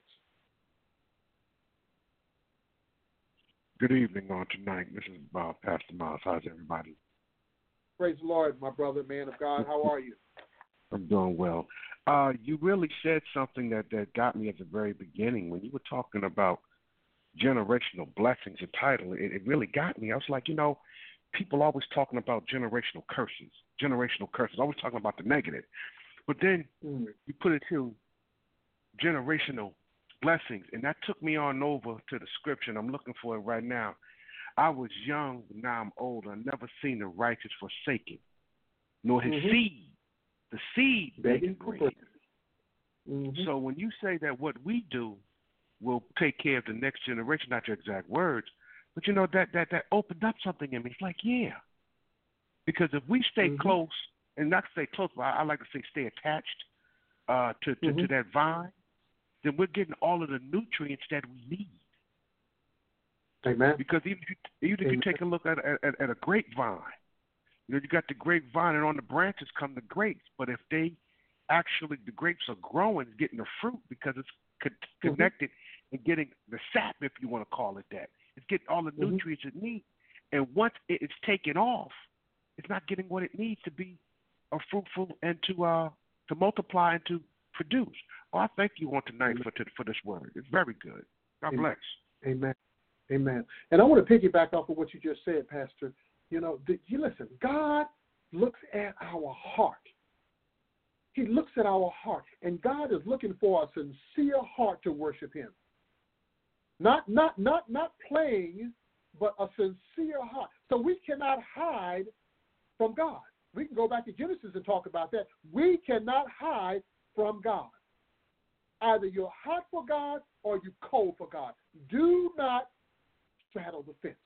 Good evening on tonight. This is uh, Pastor Miles. How's everybody? Praise the Lord, my brother, man of God. How are you? I'm doing well. Uh, you really said something that, that got me at the very beginning. When you were talking about generational blessings and title, it, it really got me. I was like, you know, people always talking about generational curses, generational curses, always talking about the negative. But then mm. you put it to generational blessings, and that took me on over to the scripture, and I'm looking for it right now. I was young, but now I'm old. I've never seen the righteous forsaken, nor his mm-hmm. seed. The seed begging bread. Mm-hmm. So when you say that what we do will take care of the next generation, not your exact words, but you know, that that, that opened up something in me. It's like, yeah. Because if we stay mm-hmm. close, and not stay close, but I, I like to say stay attached uh, to, to, mm-hmm. to that vine, then we're getting all of the nutrients that we need. Amen. Because even if you, even if you take a look at, at, at a grapevine, you know, you got the grapevine, and on the branches come the grapes. But if they actually, the grapes are growing, getting the fruit because it's co- connected mm-hmm. and getting the sap, if you want to call it that. It's getting all the mm-hmm. nutrients it needs. And once it's taken off, it's not getting what it needs to be a fruitful and to uh, to multiply and to produce. Oh, I thank you on tonight for to, for this word. It's very good. God Amen. bless. Amen. Amen. And I want to piggyback off of what you just said, Pastor. You know, the, you listen, God looks at our heart. He looks at our heart, and God is looking for a sincere heart to worship him. Not not not not playing, but a sincere heart. So we cannot hide from God. We can go back to Genesis and talk about that. We cannot hide from God. Either you're hot for God or you're cold for God. Do not straddle the fence.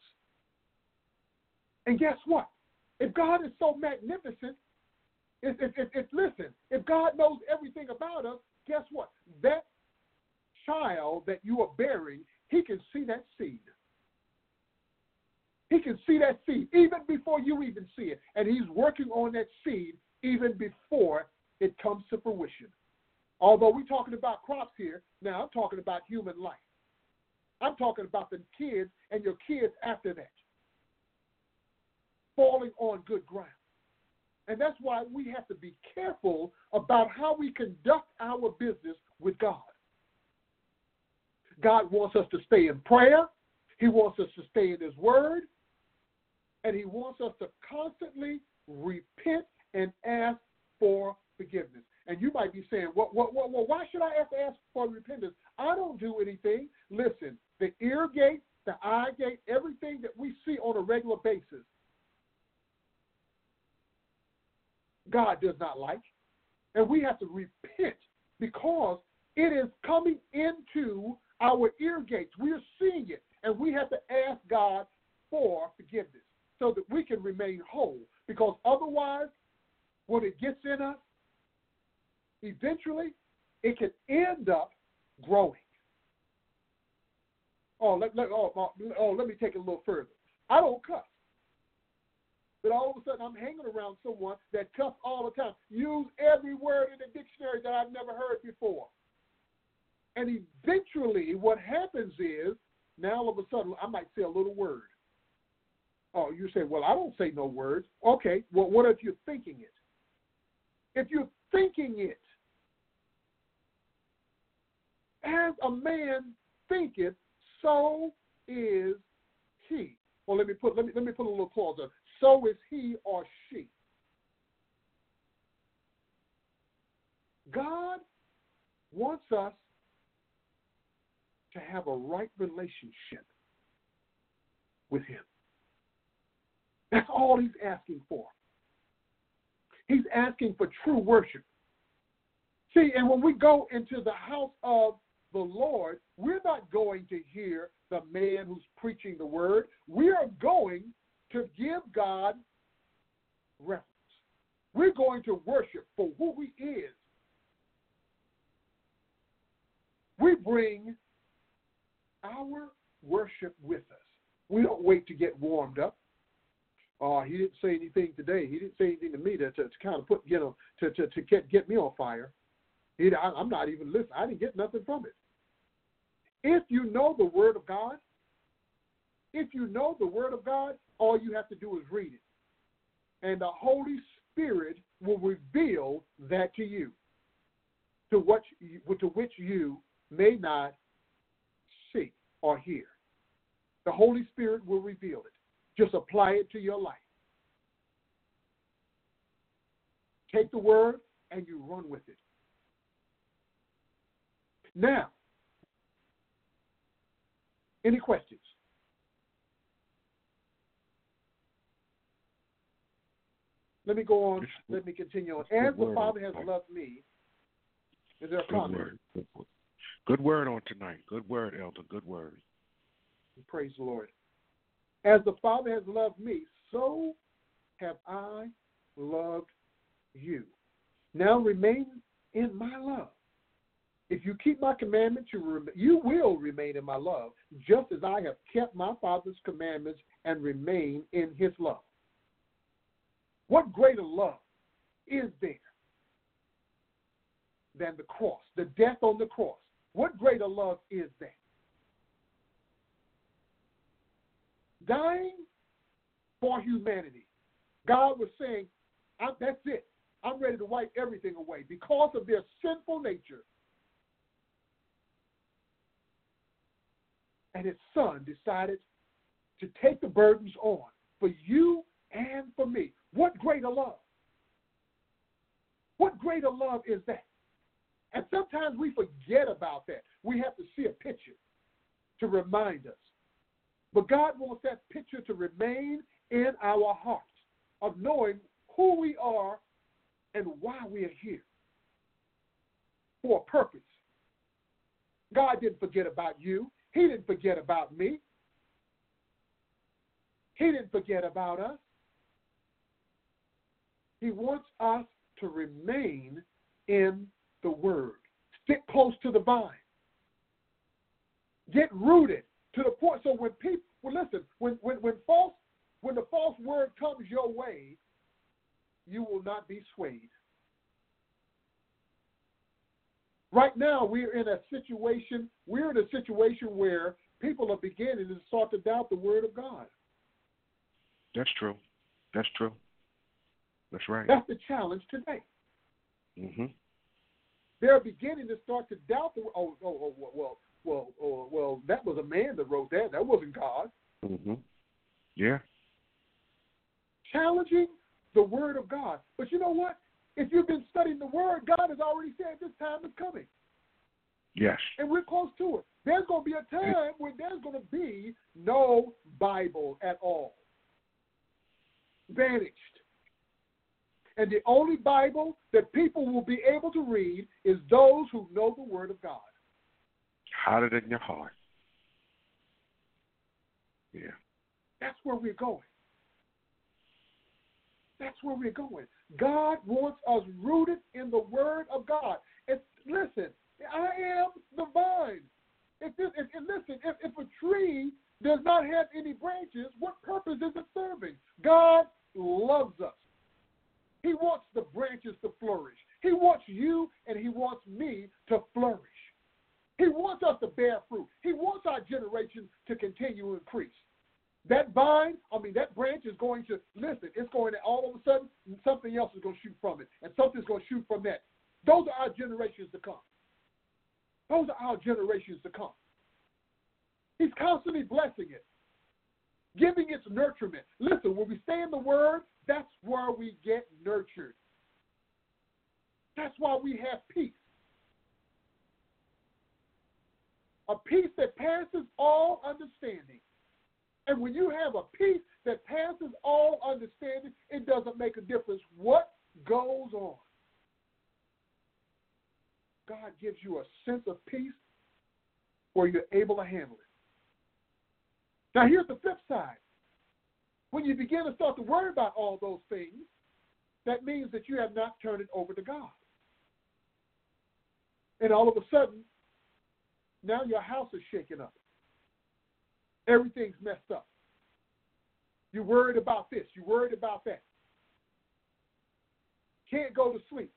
And guess what? If God is so magnificent, if, if, if, if listen, if God knows everything about us, guess what? That child that you are bearing, he can see that seed. He can see that seed even before you even see it. And he's working on that seed even before it comes to fruition. Although we're talking about crops here, now I'm talking about human life. I'm talking about the kids and your kids after that, falling on good ground. And that's why we have to be careful about how we conduct our business with God. God wants us to stay in prayer. He wants us to stay in his word. And he wants us to constantly repent and ask for forgiveness. And you might be saying, well, well, well, well, why should I have to ask for repentance? I don't do anything. Listen, the ear gate, the eye gate, everything that we see on a regular basis, God does not like. And we have to repent because it is coming into our ear gates. We are seeing it, and we have to ask God for forgiveness so that we can remain whole. Because otherwise, when it gets in us, eventually it can end up growing. Oh, let, let, oh, oh, oh, let me take it a little further. I don't cuss. But all of a sudden I'm hanging around someone that cuss all the time, use every word in the dictionary that I've never heard before. And eventually what happens is, now all of a sudden I might say a little word. Oh, you say, well, I don't say no words. Okay, well, what if you're thinking it? If you're thinking it, as a man thinketh, so is he. Well, let me put let me let me put a little clause on. So is he or she. God wants us to have a right relationship with him. That's all he's asking for. He's asking for true worship. See, and when we go into the house of the Lord, we're not going to hear the man who's preaching the word. We are going to give God reverence. We're going to worship for who he is. We bring our worship with us. We don't wait to get warmed up. Oh, he didn't say anything today. He didn't say anything to me to, to, to kind of put, you know, to, to, to get, get me on fire. He, I, I'm not even listening. I didn't get nothing from it. If you know the word of God, if you know the word of God, all you have to do is read it. And the Holy Spirit will reveal that to you, to, what you, to which you may not see or hear. The Holy Spirit will reveal it. Just apply it to your life. Take the word and you run with it. Now, any questions? Let me go on. Let me continue on. As the Father has loved me, is there a comment? Good word. Good word. Good word on tonight. Good word, Elder. Good word. Praise the Lord. As the Father has loved me, so have I loved you. Now remain in my love. If you keep my commandments, you, rem- you will remain in my love, just as I have kept my Father's commandments and remain in his love. What greater love is there than the cross, the death on the cross? What greater love is there? Dying for humanity. God was saying, that's it. I'm ready to wipe everything away because of their sinful nature. And his son decided to take the burdens on for you and for me. What greater love? What greater love is that? And sometimes we forget about that. We have to see a picture to remind us. But God wants that picture to remain in our hearts of knowing who we are and why we are here. For a purpose. God didn't forget about you. He didn't forget about me. He didn't forget about us. He wants us to remain in the Word. Stick close to the vine. Get rooted to the point. So when people, well, listen, when, when, when false, when the false word comes your way, you will not be swayed. Right now, we're in a situation, we're in a situation where people are beginning to start to doubt the word of God. That's true. That's true. That's right. That's the challenge today. Mm-hmm. They're beginning to start to doubt the oh oh, oh well well well wrote that. That wasn't God. Mm-hmm. Yeah. Challenging the Word of God. But you know what? If you've been studying the Word, God has already said this time is coming. Yes. And we're close to it. There's going to be a time when there's going to be no Bible at all. Vanished. And the only Bible that people will be able to read is those who know the Word of God. Hide it in your heart. Yeah. That's where we're going. That's where we're going. God wants us rooted in the Word of God. And listen, I am the vine. If this, if, and listen, if, if a tree does not have any branches, what purpose is it serving? God loves us. He wants the branches to flourish. He wants you and he wants me to flourish. He wants us to bear fruit. He wants our generation to continue to increase. That vine, I mean, that branch is going to, listen, it's going to, all of a sudden, something else is going to shoot from it, and something's going to shoot from that. Those are our generations to come. Those are our generations to come. He's constantly blessing it, giving its nurturement. Listen, when we stay in the Word, that's where we get nurtured. That's why we have peace. A peace that passes all understanding. And when you have a peace that passes all understanding, it doesn't make a difference what goes on. God gives you a sense of peace where you're able to handle it. Now here's the flip side. When you begin to start to worry about all those things, that means that you have not turned it over to God. And all of a sudden, now your house is shaken up. Everything's messed up. You're worried about this. You're worried about that. Can't go to sleep.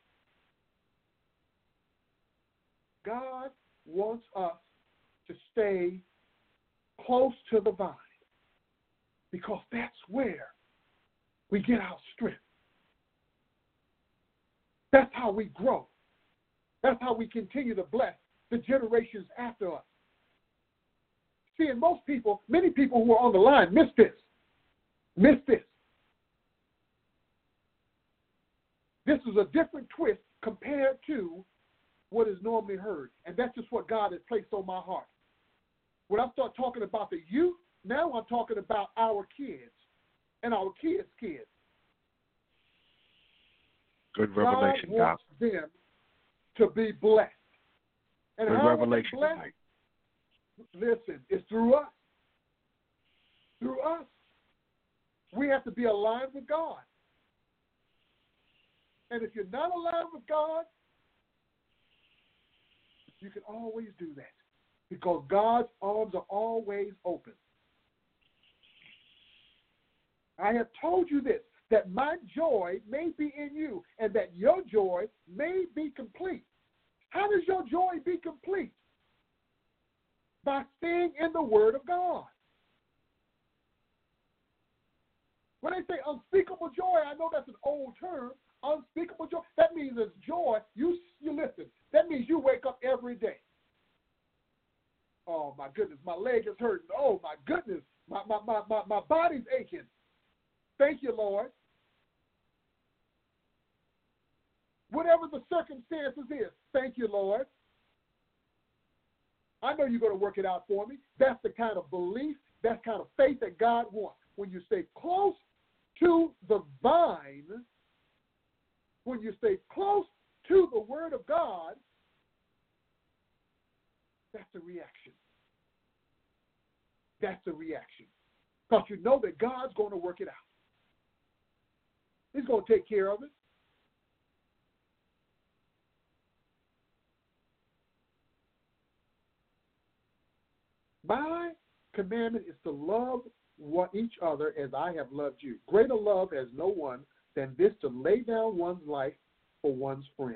God wants us to stay close to the vine because that's where we get our strength. That's how we grow. That's how we continue to bless the generations after us. See, and most people, many people who are on the line miss this. Miss this. This is a different twist compared to what is normally heard. And that's just what God has placed on my heart. When I start talking about the youth, now I'm talking about our kids and our kids' kids. Good revelation, God wants Doc. them to be blessed. And Good how revelation are they blessed? tonight. Listen, it's through us. Through us. We have to be aligned with God. And if you're not aligned with God, you can always do that because God's arms are always open. I have told you this, that my joy may be in you and that your joy may be complete. How does your joy be complete? By staying in the Word of God. When they say unspeakable joy, I know that's an old term. Unspeakable joy, that means it's joy. You, you listen, that means you wake up every day. Oh, my goodness, my leg is hurting. Oh, my goodness, my, my, my, my, my body's aching. Thank you, Lord. Whatever the circumstances is, thank you, Lord. I know you're going to work it out for me. That's the kind of belief, that's the kind of faith that God wants. When you stay close to the vine, when you stay close to the Word of God, that's a reaction. That's a reaction. Because you know that God's going to work it out. He's going to take care of it. My commandment is to love one, each other as I have loved you. Greater love has no one than this, to lay down one's life for one's friend.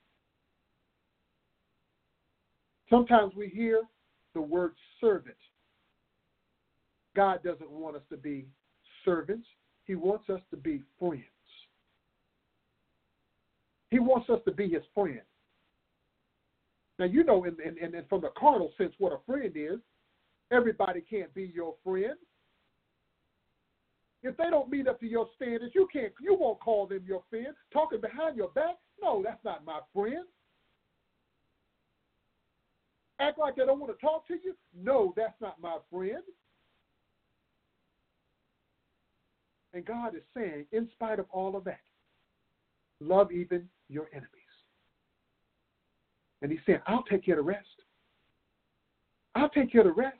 Sometimes we hear the word servant. God doesn't want us to be servants. He wants us to be friends. He wants us to be his friend. Now, you know, in, in, in, from the carnal sense, what a friend is. Everybody can't be your friend. If they don't meet up to your standards, you can't. You won't call them your friend. Talking behind your back? No, that's not my friend. Act like they don't want to talk to you? No, that's not my friend. And God is saying, in spite of all of that, love even your enemies. And he's saying, I'll take care of the rest. I'll take care of the rest.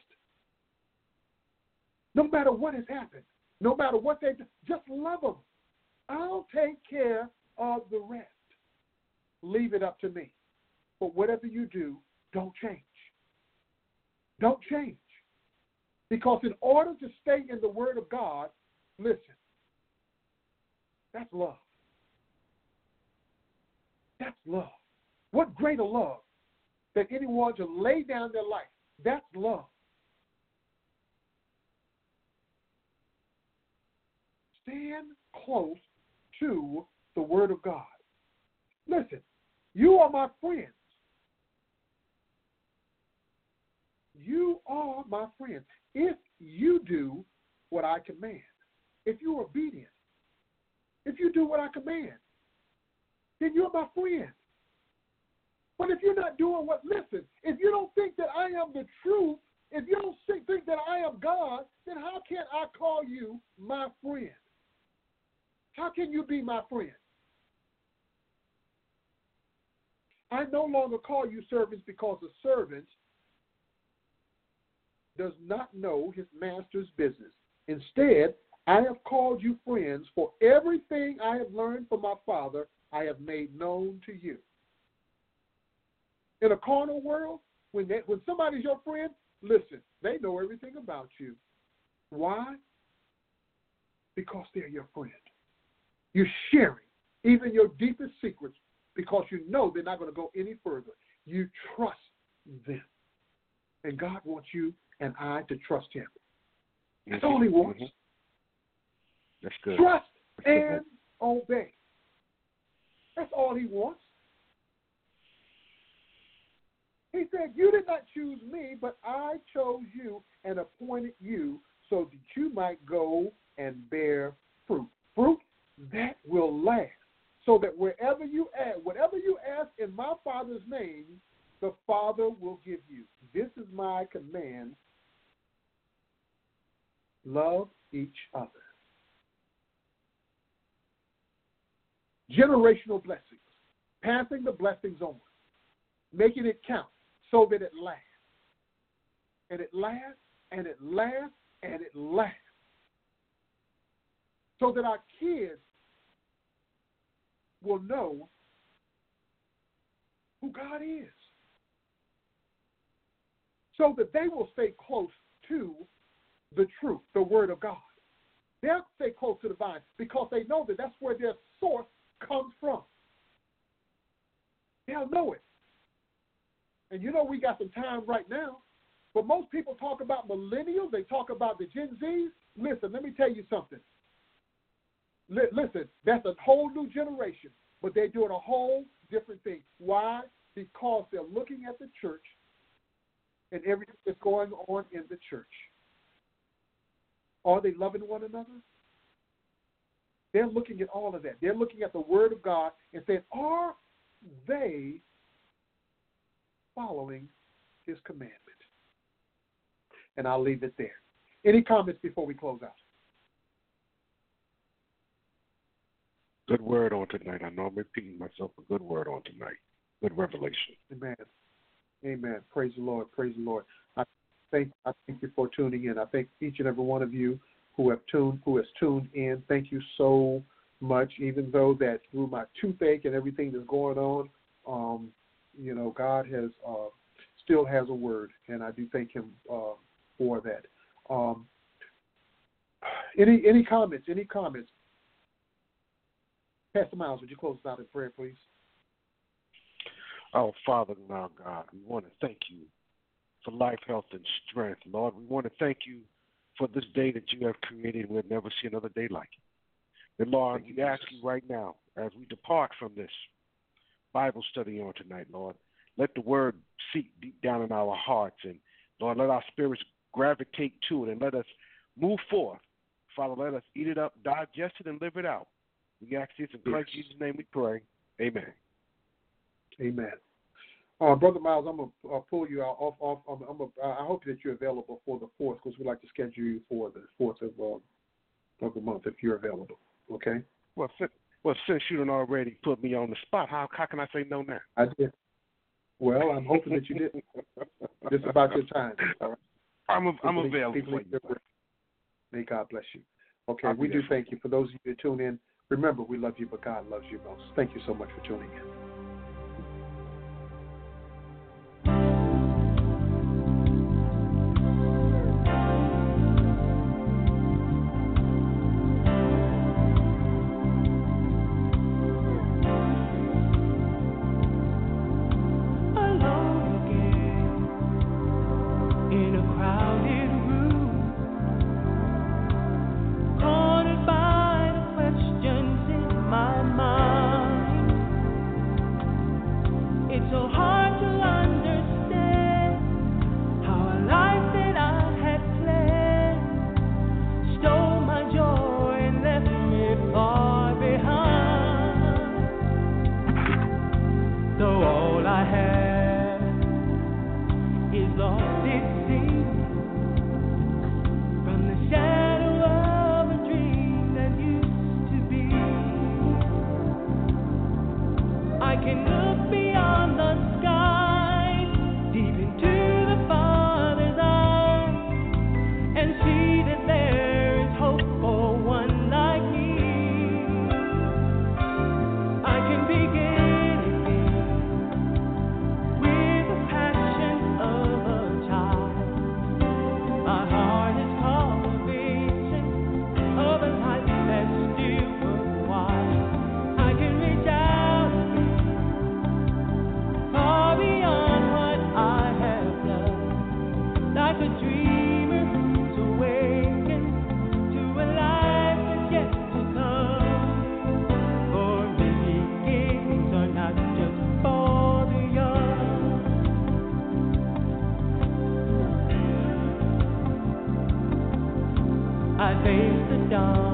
No matter what has happened, no matter what they've done, just love them. I'll take care of the rest. Leave it up to me. But whatever you do, don't change. Don't change. Because in order to stay in the Word of God, listen, that's love. That's love. What greater love than anyone to lay down their life? That's love. Stand close to the Word of God. Listen, you are my friends. You are my friends. If you do what I command, if you're obedient, if you do what I command, then you're my friend. But if you're not doing what, listen, if you don't think that I am the truth, if you don't think, think that I am God, then how can I call you my friend? How can you be my friend? I no longer call you servants because a servant does not know his master's business. Instead, I have called you friends, for everything I have learned from my Father I have made known to you. In a carnal world, when they, when somebody's your friend, listen, they know everything about you. Why? Because they're your friend. You're sharing even your deepest secrets because you know they're not going to go any further. You trust them. And God wants you and I to trust him. That's mm-hmm. all he wants. Mm-hmm. That's good. Trust That's and good. obey. That's all he wants. He said, you did not choose me, but I chose you and appointed you so that you might go and bear fruit. Fruit that will last. So that wherever you ask, whatever you ask in my Father's name, the Father will give you. This is my command. Love each other. Generational blessings. Passing the blessings on. Making it count so that it lasts. And it lasts, and it lasts, and it lasts. So that our kids will know who God is. So that they will stay close to the truth, the Word of God. They'll stay close to the vine because they know that that's where their source comes from. They'll know it. And you know we got some time right now, but most people talk about millennials, they talk about the Gen Zs. Listen, let me tell you something. L- listen, that's a whole new generation, but they're doing a whole different thing. Why? Because they're looking at the church and everything that's going on in the church. Are they loving one another? They're looking at all of that. They're looking at the Word of God and saying, are they following his commandment? And I'll leave it there. Any comments before we close out? Good word on tonight. I know I'm repeating myself, a good word on tonight. Good revelation. Amen. Amen. Praise the Lord. Praise the Lord. I thank I thank you for tuning in. I thank each and every one of you who have tuned who has tuned in. Thank you so much. Even though that through my toothache and everything that's going on, um, you know, God has uh, still has a word, and I do thank him uh, for that. Um, any any comments? Any comments? Pastor Miles, would you close us out in prayer, please? Oh, Father, now, God, we want to thank you for life, health, and strength. Lord, we want to thank you for this day that you have created. We'll never see another day like it. And, Lord, we ask you right now, as we depart from this Bible study on tonight, Lord, let the word seep deep down in our hearts. And, Lord, let our spirits gravitate to it and let us move forth. Father, let us eat it up, digest it, and live it out. We ask this in Christ Jesus' name we pray. Amen. Amen. Uh, Brother Miles, I'm going to uh, pull you out. Off, off, I'm, I'm a, I hope that you're available for the fourth, because we'd like to schedule you for the fourth of, uh, of the month if you're available. Okay? Well, since, well, since you done already put me on the spot, how, how can I say no now? I did. Well, I'm hoping that you didn't. Just about your time. All right? I'm, a, I'm people, available people for you. May God bless you. Okay, I'll we do there. thank you. For those of you who tune in, remember, we love you, but God loves you most. Thank you so much for tuning in. I face the dawn.